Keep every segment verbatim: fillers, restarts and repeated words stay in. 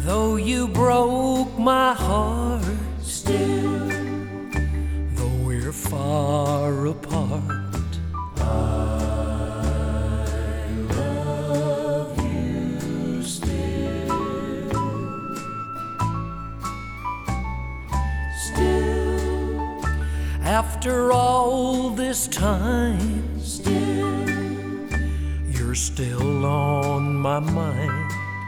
Though you broke my heart, still, though we're far apart, I love you still. Still, after all this time, still, you're still on my mind.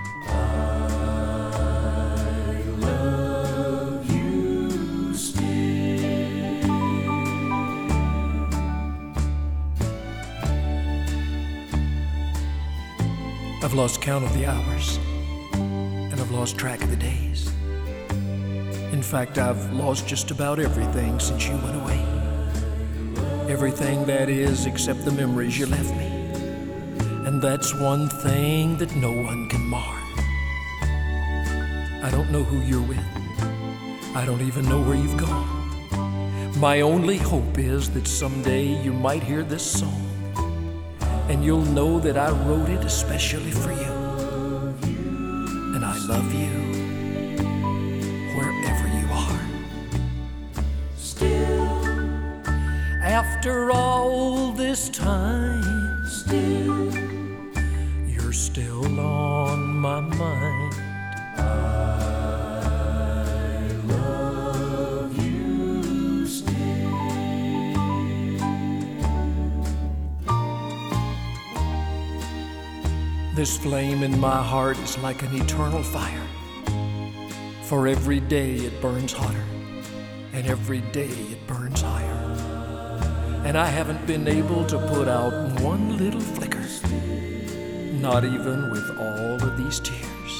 I've lost count of the hours, and I've lost track of the days. In fact, I've lost just about everything since you went away. Everything, that is, except the memories you left me. And that's one thing that no one can mar. I don't know who you're with. I don't even know where you've gone. My only hope is that someday you might hear this song, and you'll know that I wrote it especially for you. And I love you wherever you are. Still, after all this time, still, you're still on my mind. I love you still. This flame in my heart is like an eternal fire. For every day it burns hotter, and every day it burns higher. And I haven't been able to put out one little flicker, not even with all of these tears.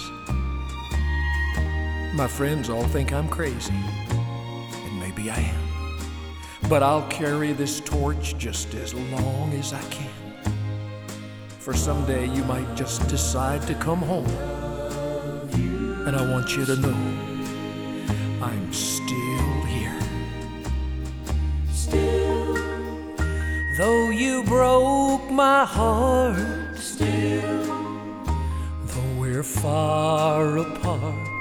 My friends all think I'm crazy, and maybe I am. But I'll carry this torch just as long as I can. For someday you might just decide to come home, and I want you to know I'm still here. Still, though you broke my heart, still, though we're far apart,